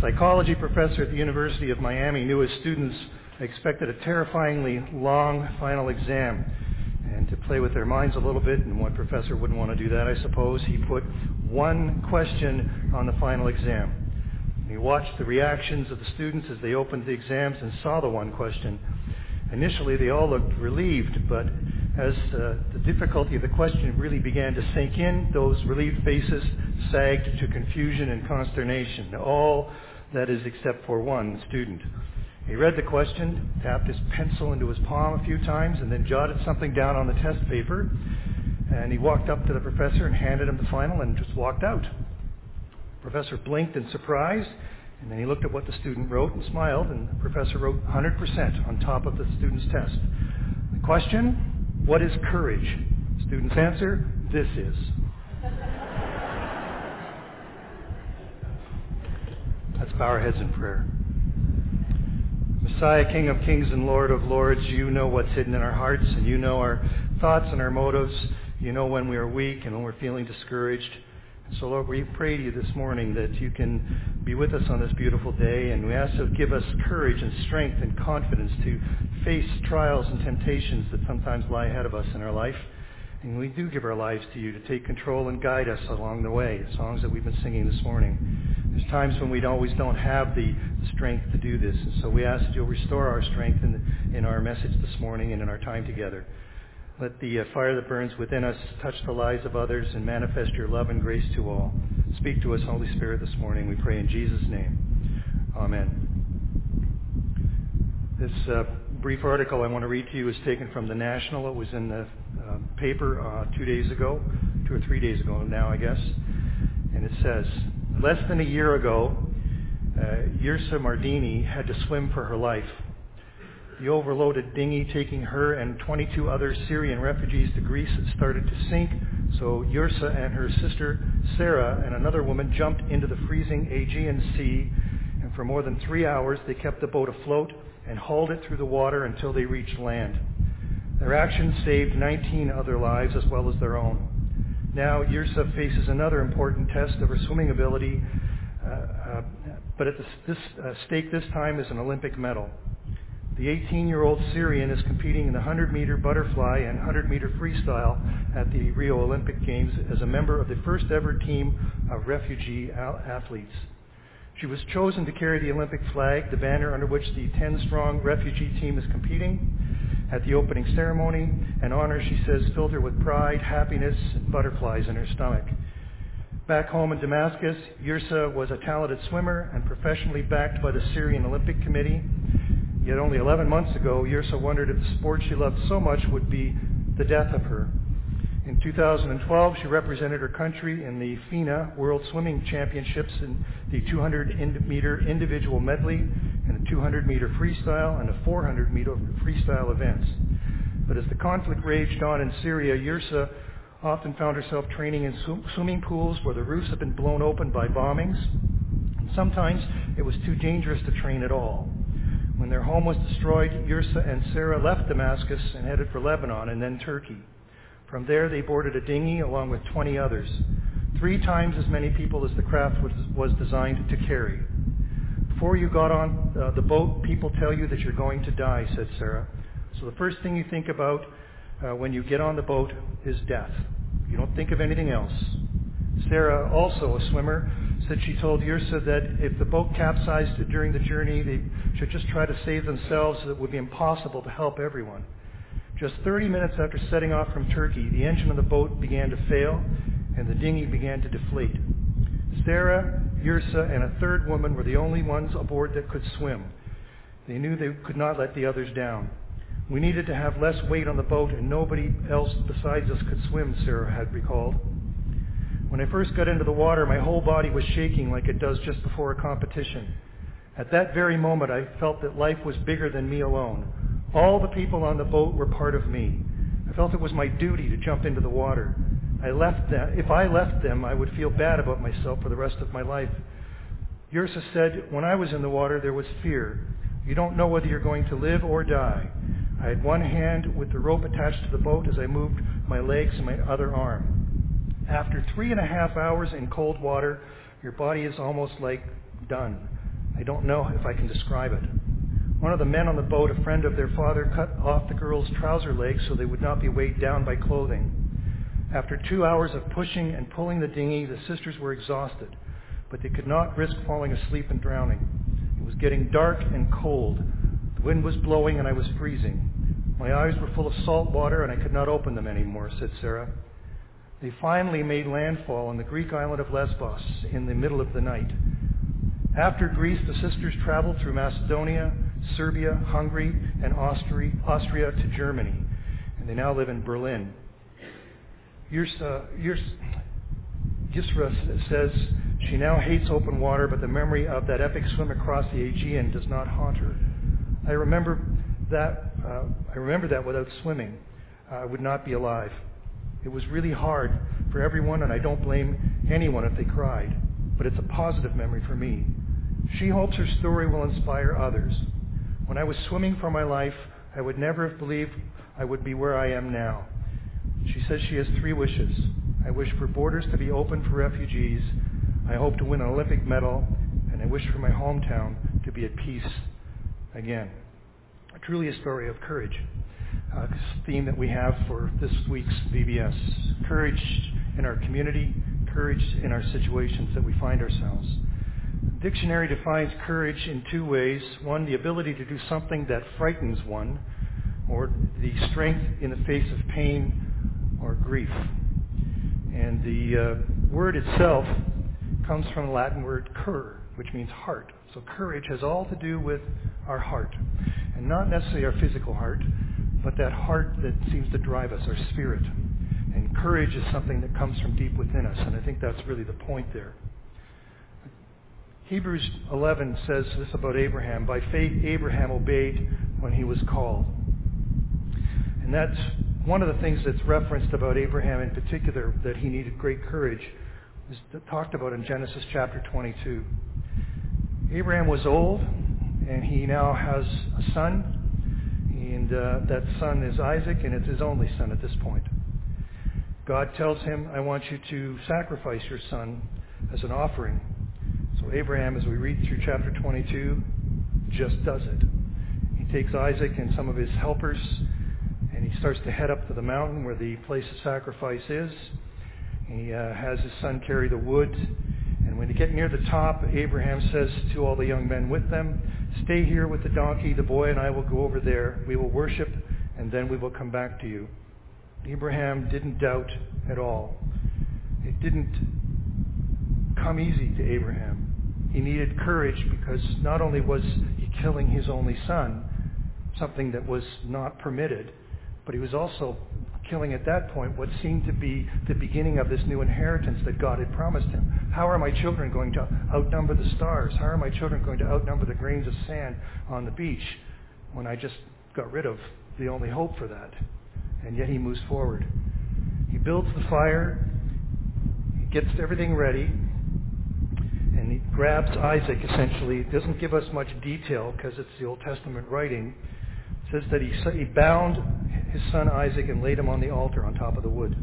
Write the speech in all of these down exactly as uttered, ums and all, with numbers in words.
psychology professor at the University of Miami knew his students expected a terrifyingly long final exam. And to play with their minds a little bit, and what professor wouldn't want to do that, I suppose, he put one question on the final exam. And he watched the reactions of the students as they opened the exams and saw the one question. Initially, they all looked relieved, but as uh, the difficulty of the question really began to sink in, those relieved faces sagged to confusion and consternation. All, that is, except for one student. He read the question, tapped his pencil into his palm a few times, and then jotted something down on the test paper. And he walked up to the professor and handed him the final and just walked out. The professor blinked in surprise, and then he looked at what the student wrote and smiled, and the professor wrote one hundred percent on top of the student's test. The question, what is courage? The student's answer, this is. Let's bow our heads in prayer. Messiah, King of kings and Lord of lords, you know what's hidden in our hearts, and you know our thoughts and our motives. You know when we are weak and when we're feeling discouraged. And so, Lord, we pray to you this morning that you can be with us on this beautiful day, and we ask you to give us courage and strength and confidence to face trials and temptations that sometimes lie ahead of us in our life. And we do give our lives to you to take control and guide us along the way, the songs that we've been singing this morning. There's times when we always don't have the strength to do this, and so we ask that you'll restore our strength in, in our message this morning and in our time together. Let the uh, fire that burns within us touch the lives of others and manifest your love and grace to all. Speak to us, Holy Spirit, this morning. We pray in Jesus' name. Amen. This uh, brief article I want to read to you is taken from The National. It was in the uh, paper uh, two days ago, two or three days ago now, I guess. And it says, less than a year ago, uh, Yirsa Mardini had to swim for her life. The overloaded dinghy taking her and twenty-two other Syrian refugees to Greece started to sink, so Yirsa and her sister Sarah and another woman jumped into the freezing Aegean Sea, and for more than three hours they kept the boat afloat and hauled it through the water until they reached land. Their actions saved nineteen other lives as well as their own. Now Yirsa faces another important test of her swimming ability, uh, uh, but at this, this uh, stake this time is an Olympic medal. The eighteen-year-old Syrian is competing in the hundred-meter butterfly and hundred-meter freestyle at the Rio Olympic Games as a member of the first-ever team of refugee athletes. She was chosen to carry the Olympic flag, the banner under which the ten-strong refugee team is competing. At the opening ceremony, an honor, she says, filled her with pride, happiness, and butterflies in her stomach. Back home in Damascus, Yirsa was a talented swimmer and professionally backed by the Syrian Olympic Committee. Yet only eleven months ago, Yirsa wondered if the sport she loved so much would be the death of her. In two thousand twelve, she represented her country in the FINA World Swimming Championships in the two hundred meter individual medley and the two hundred meter freestyle and the four hundred meter freestyle events. But as the conflict raged on in Syria, Yirsa often found herself training in sw- swimming pools where the roofs had been blown open by bombings. And sometimes it was too dangerous to train at all. When their home was destroyed, Yirsa and Sarah left Damascus and headed for Lebanon and then Turkey. From there, they boarded a dinghy along with twenty others, three times as many people as the craft was, was designed to carry. Before you got on uh, the boat, people tell you that you're going to die, said Sarah. So the first thing you think about uh, when you get on the boat is death. You don't think of anything else. Sarah, also a swimmer, said she told Yirsa that if the boat capsized during the journey, they should just try to save themselves, as it would be impossible to help everyone. Just thirty minutes after setting off from Turkey, the engine of the boat began to fail, and the dinghy began to deflate. Sarah, Yirsa, and a third woman were the only ones aboard that could swim. They knew they could not let the others down. We needed to have less weight on the boat, and nobody else besides us could swim, Sarah had recalled. When I first got into the water, my whole body was shaking like it does just before a competition. At that very moment, I felt that life was bigger than me alone. All the people on the boat were part of me. I felt it was my duty to jump into the water. I left them. If I left them, I would feel bad about myself for the rest of my life. Yirsa said, when I was in the water, there was fear. You don't know whether you're going to live or die. I had one hand with the rope attached to the boat as I moved my legs and my other arm. After three and a half hours in cold water, your body is almost like done. I don't know if I can describe it. One of the men on the boat, a friend of their father, cut off the girls' trouser legs so they would not be weighed down by clothing. After two hours of pushing and pulling the dinghy, the sisters were exhausted, but they could not risk falling asleep and drowning. It was getting dark and cold. The wind was blowing and I was freezing. My eyes were full of salt water and I could not open them anymore, said Sarah. They finally made landfall on the Greek island of Lesbos in the middle of the night. After Greece, the sisters traveled through Macedonia, Serbia, Hungary, and Austria, Austria to Germany, and they now live in Berlin. Yusra says she now hates open water, but the memory of that epic swim across the Aegean does not haunt her. I remember that. Uh, I remember that without swimming, uh, I would not be alive. It was really hard for everyone, and I don't blame anyone if they cried, but it's a positive memory for me. She hopes her story will inspire others. When I was swimming for my life, I would never have believed I would be where I am now. She says she has three wishes. I wish for borders to be open for refugees. I hope to win an Olympic medal, and I wish for my hometown to be at peace again. Truly a story of courage. Uh, this theme that we have for this week's V B S. Courage in our community, courage in our situations that we find ourselves. The dictionary defines courage in two ways. One, the ability to do something that frightens one, or the strength in the face of pain or grief. And the uh, word itself comes from the Latin word cur, which means heart. So courage has all to do with our heart. And not necessarily our physical heart, but that heart that seems to drive us, our spirit. And courage is something that comes from deep within us, and I think that's really the point there. Hebrews eleven says this about Abraham. By faith, Abraham obeyed when he was called. And that's one of the things that's referenced about Abraham in particular, that he needed great courage, is talked about in Genesis chapter twenty-two. Abraham was old, and he now has a son, and uh, that son is Isaac, and it's his only son at this point. God tells him, I want you to sacrifice your son as an offering. So Abraham, as we read through chapter twenty-two, just does it. He takes Isaac and some of his helpers, and he starts to head up to the mountain where the place of sacrifice is. He uh, has his son carry the wood. And when they get near the top, Abraham says to all the young men with them, stay here with the donkey, the boy and I will go over there. We will worship, and then we will come back to you. Abraham didn't doubt at all. It didn't come easy to Abraham. He needed courage because not only was he killing his only son, something that was not permitted, but he was also killing at that point what seemed to be the beginning of this new inheritance that God had promised him. How are my children going to outnumber the stars? How are my children going to outnumber the grains of sand on the beach when I just got rid of the only hope for that? And yet he moves forward. He builds the fire. He gets everything ready. And he grabs Isaac, essentially. It doesn't give us much detail because it's the Old Testament writing. It says that he, he bound his son Isaac and laid him on the altar on top of the wood.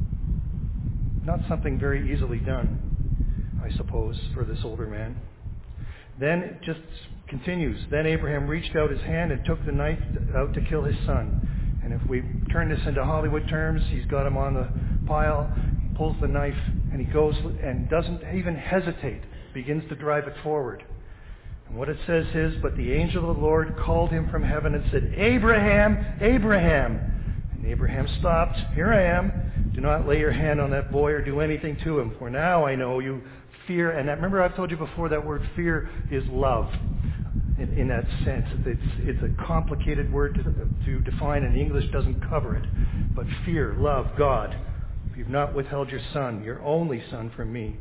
Not something very easily done, I suppose, for this older man. Then it just continues. Then Abraham reached out his hand and took the knife out to kill his son. And if we turn this into Hollywood terms, he's got him on the pile, he pulls the knife, and he goes and doesn't even hesitate, begins to drive it forward. And what it says is, but the angel of the Lord called him from heaven and said, Abraham, Abraham. And Abraham stopped. Here I am. Do not lay your hand on that boy or do anything to him, for now I know you fear. And remember I've told you before that word fear is love in, in that sense. It's, it's a complicated word to, to define, and English doesn't cover it. But fear, love, God. You've not withheld your son, your only son, from me.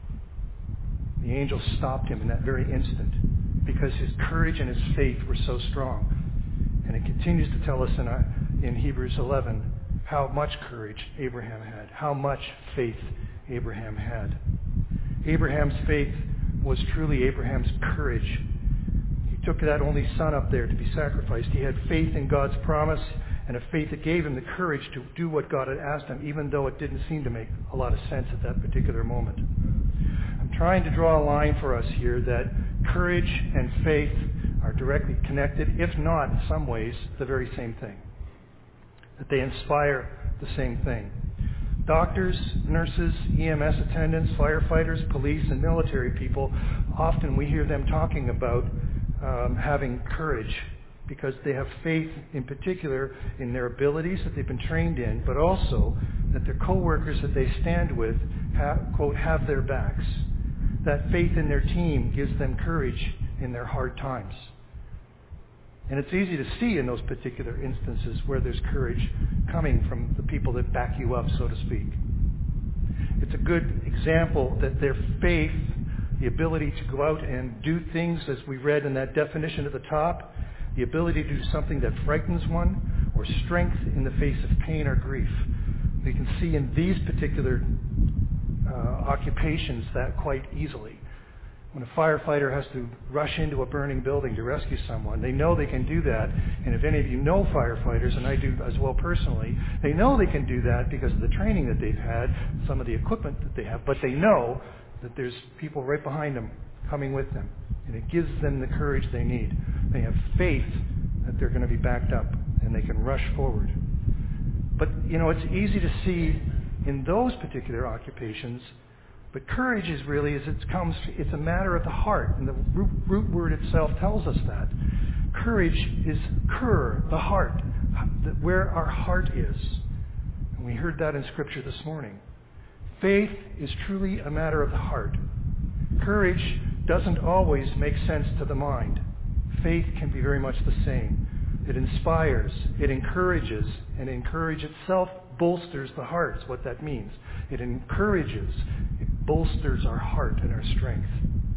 The angel stopped him in that very instant because his courage and his faith were so strong. And it continues to tell us in, our, in Hebrews eleven how much courage Abraham had, how much faith Abraham had. Abraham's faith was truly Abraham's courage. He took that only son up there to be sacrificed. He had faith in God's promise and a faith that gave him the courage to do what God had asked him, even though it didn't seem to make a lot of sense at that particular moment. I'm trying to draw a line for us here that Courage and faith are directly connected, if not in some ways the very same thing. That they inspire the same thing. Doctors, nurses, E M S attendants, firefighters, police, and military people, often we hear them talking about um, having courage because they have faith in particular in their abilities that they've been trained in, but also that their co-workers that they stand with have, quote, have their backs. That faith in their team gives them courage in their hard times. And it's easy to see in those particular instances where there's courage coming from the people that back you up, so to speak. It's a good example that their faith, the ability to go out and do things, as we read in that definition at the top, the ability to do something that frightens one, or strength in the face of pain or grief. We can see in these particular uh, occupations that quite easily. When a firefighter has to rush into a burning building to rescue someone, they know they can do that. And if any of you know firefighters, and I do as well personally, they know they can do that because of the training that they've had, some of the equipment that they have, but they know that there's people right behind them coming with them. And it gives them the courage they need. They have faith that they're going to be backed up and they can rush forward. But, you know, it's easy to see in those particular occupations, but courage is really, as it comes, it's a matter of the heart. And the root, root word itself tells us that. Courage is cur, the heart, where our heart is. And we heard that in Scripture this morning. Faith is truly a matter of the heart. Courage doesn't always make sense to the mind. Faith can be very much the same. It inspires, it encourages, and encourage itself bolsters the heart, is what that means. It encourages, it bolsters our heart and our strength.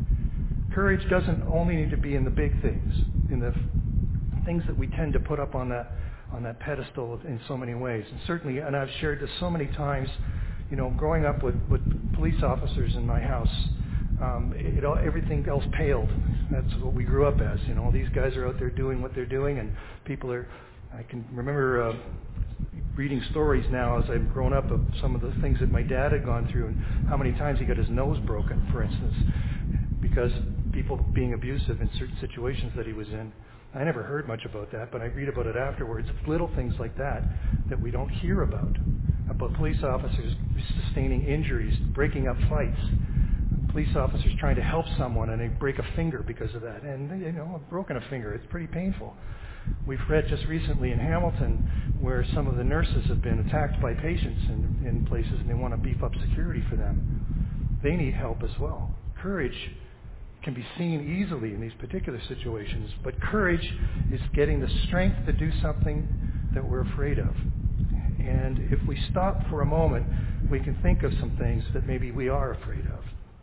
Courage doesn't only need to be in the big things, in the things that we tend to put up on that on that pedestal in so many ways. And certainly, and I've shared this so many times, you know, growing up with, with police officers in my house, Um, it, all, everything else paled. That's what we grew up as. You know, these guys are out there doing what they're doing, and people are. I can remember uh, reading stories now as I've grown up of some of the things that my dad had gone through, and how many times he got his nose broken, for instance, because people being abusive in certain situations that he was in. I never heard much about that, but I read about it afterwards. It's little things like that that we don't hear about. About police officers sustaining injuries, breaking up fights. Police officers trying to help someone and they break a finger because of that. And, you know, I've broken a finger. It's pretty painful. We've read just recently in Hamilton where some of the nurses have been attacked by patients in, in places and they want to beef up security for them. They need help as well. Courage can be seen easily in these particular situations, but courage is getting the strength to do something that we're afraid of. And if we stop for a moment, we can think of some things that maybe we are afraid of.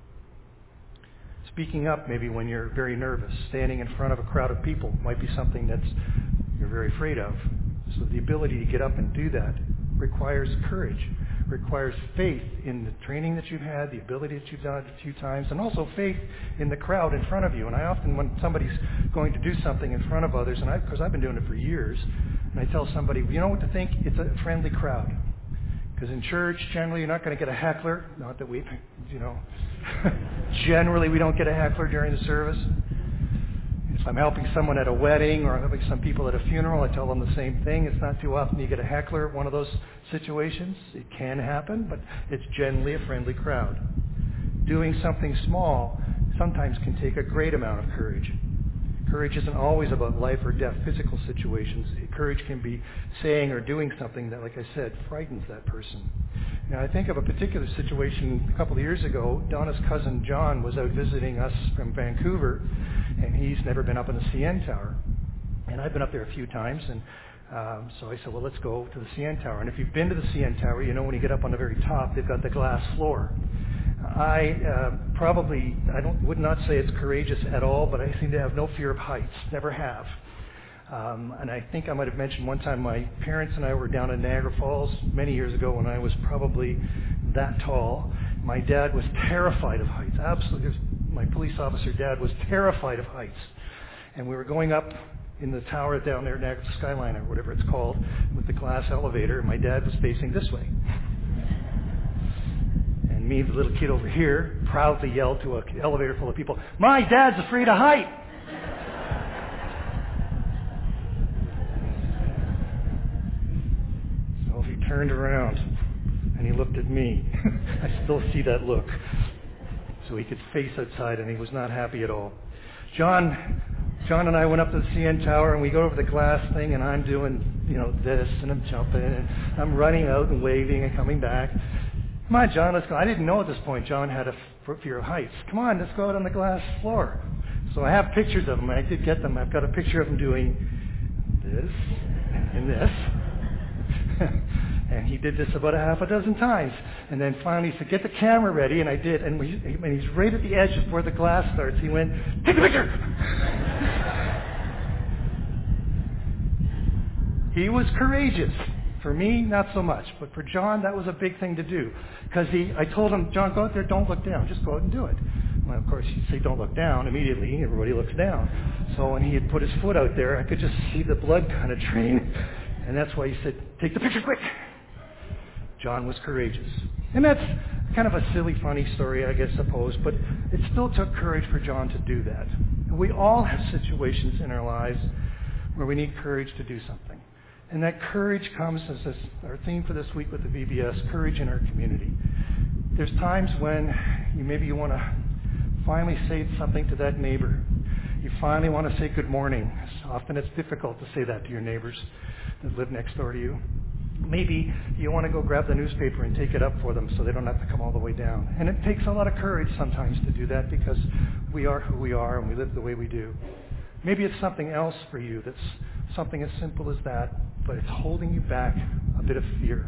Speaking up maybe when you're very nervous, standing in front of a crowd of people might be something that's you're very afraid of. So the ability to get up and do that requires courage, requires faith in the training that you've had, the ability that you've done it a few times, and also faith in the crowd in front of you. And I often, when somebody's going to do something in front of others, and I, because I've been doing it for years, and I tell somebody, you know what to think? It's a friendly crowd. Because in church, generally, you're not going to get a heckler. Not that we, you know, generally we don't get a heckler during the service. If I'm helping someone at a wedding or I'm helping some people at a funeral, I tell them the same thing. It's not too often you get a heckler at one of those situations. It can happen, but it's generally a friendly crowd. Doing something small sometimes can take a great amount of courage. Courage isn't always about life or death physical situations. Courage can be saying or doing something that, like I said, frightens that person. Now, I think of a particular situation a couple of years ago. Donna's cousin John was out visiting us from Vancouver, and he's never been up in the C N Tower. And I've been up there a few times, and um, so I said, well, let's go to the C N Tower. And if you've been to the C N Tower, you know when you get up on the very top, they've got the glass floor. I uh, probably, I don't, would not say it's courageous at all, but I seem to have no fear of heights, never have. Um, and I think I might have mentioned one time my parents and I were down in Niagara Falls many years ago when I was probably that tall. My dad was terrified of heights, absolutely. My police officer dad was terrified of heights. And we were going up in the tower down there, Niagara Skyline or whatever it's called, with the glass elevator, and my dad was facing this way. And me, the little kid over here, proudly yelled to an elevator full of people, "My dad's afraid of height!" So he turned around and he looked at me. I still see that look. So he could face outside, and he was not happy at all. John, John and I went up to the C N Tower, and we go over the glass thing, and I'm doing, you know, this, and I'm jumping, and I'm running out and waving and coming back. Come on, John, let's go. I didn't know at this point John had a fear of heights. Come on, let's go out on the glass floor. So I have pictures of him. I did get them. I've got a picture of him doing this and this. And he did this about a half a dozen times. And then finally he said, "Get the camera ready." And I did. And we, when he's right at the edge of where the glass starts, he went, "Take a picture!" He was courageous. For me, not so much. But for John, that was a big thing to do. Because he, I told him, "John, go out there, don't look down. Just go out and do it." Well, of course, he'd say, "Don't look down." Immediately, everybody looks down. So when he had put his foot out there, I could just see the blood kind of drain. And that's why he said, "Take the picture quick." John was courageous. And that's kind of a silly, funny story, I guess, suppose, but it still took courage for John to do that. We all have situations in our lives where we need courage to do something. And that courage comes as this, our theme for this week with the V B S, courage in our community. There's times when you, maybe you want to finally say something to that neighbor. You finally want to say good morning. Often it's difficult to say that to your neighbors that live next door to you. Maybe you want to go grab the newspaper and take it up for them so they don't have to come all the way down. And it takes a lot of courage sometimes to do that because we are who we are and we live the way we do. Maybe it's something else for you that's something as simple as that, but it's holding you back a bit of fear.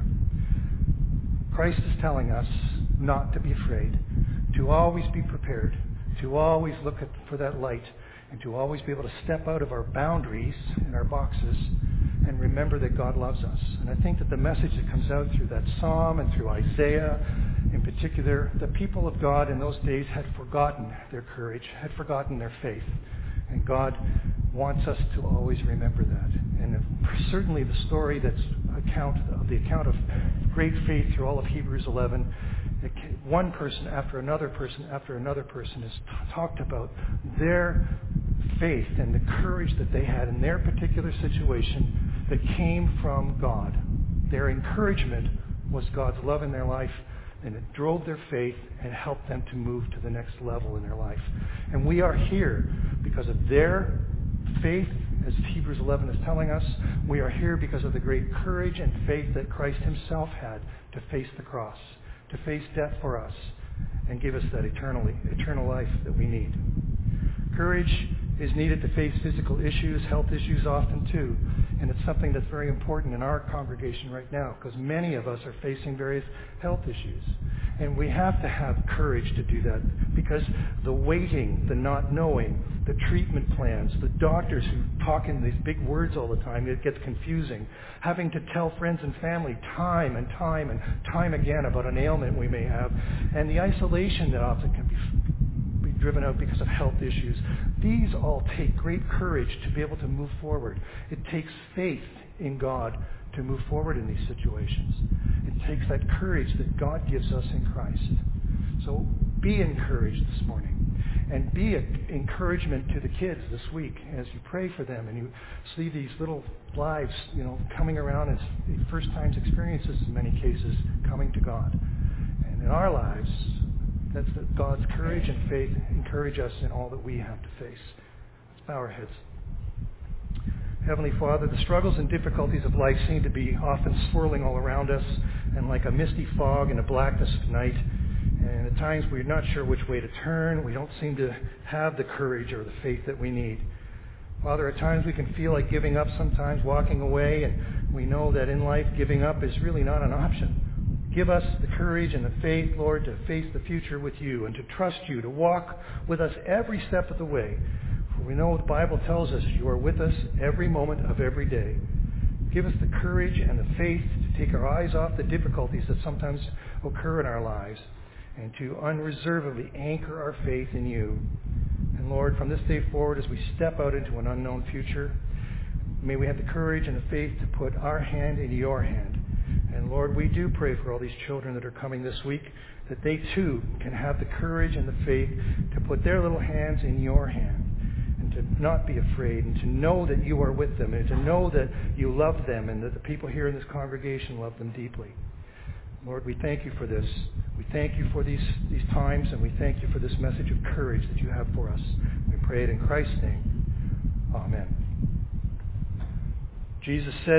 Christ is telling us not to be afraid, to always be prepared, to always look at, for that light, and to always be able to step out of our boundaries and our boxes and remember that God loves us. And I think that the message that comes out through that psalm and through Isaiah in particular, the people of God in those days had forgotten their courage, had forgotten their faith. And God wants us to always remember that. And certainly the story that's account of the account of great faith through all of Hebrews eleven, one person after another person after another person has t- talked about their faith and the courage that they had in their particular situation that came from God. Their encouragement was God's love in their life, and it drove their faith and helped them to move to the next level in their life. And we are here because of their faith, as Hebrews eleven is telling us. We are here because of the great courage and faith that Christ himself had to face the cross, to face death for us, and give us that eternally, eternal life that we need. Courage is needed to face physical issues, health issues often too. And it's something that's very important in our congregation right now because many of us are facing various health issues. And we have to have courage to do that because the waiting, the not knowing, the treatment plans, the doctors who talk in these big words all the time, it gets confusing. Having to tell friends and family time and time and time again about an ailment we may have, and the isolation that often can be driven out because of health issues. These all take great courage to be able to move forward. It takes faith in God to move forward in these situations. It takes that courage that God gives us in Christ. So be encouraged this morning. And be an encouragement to the kids this week as you pray for them and you see these little lives, you know, coming around as first times experiences in many cases coming to God. And in our lives, that's that God's courage and faith encourage us in all that we have to face. Let's bow our heads. Heavenly Father, the struggles and difficulties of life seem to be often swirling all around us and like a misty fog in the blackness of night. And at times we're not sure which way to turn. We don't seem to have the courage or the faith that we need. Father, at times we can feel like giving up sometimes, walking away, and we know that in life giving up is really not an option. Give us the courage and the faith, Lord, to face the future with you and to trust you, to walk with us every step of the way. For we know the Bible tells us you are with us every moment of every day. Give us the courage and the faith to take our eyes off the difficulties that sometimes occur in our lives and to unreservedly anchor our faith in you. And Lord, from this day forward, as we step out into an unknown future, may we have the courage and the faith to put our hand in your hand And Lord, we do pray for all these children that are coming this week, that they too can have the courage and the faith to put their little hands in your hand and to not be afraid and to know that you are with them and to know that you love them and that the people here in this congregation love them deeply. Lord, we thank you for this. We thank you for these, these times, and we thank you for this message of courage that you have for us. We pray it in Christ's name. Amen. Jesus said,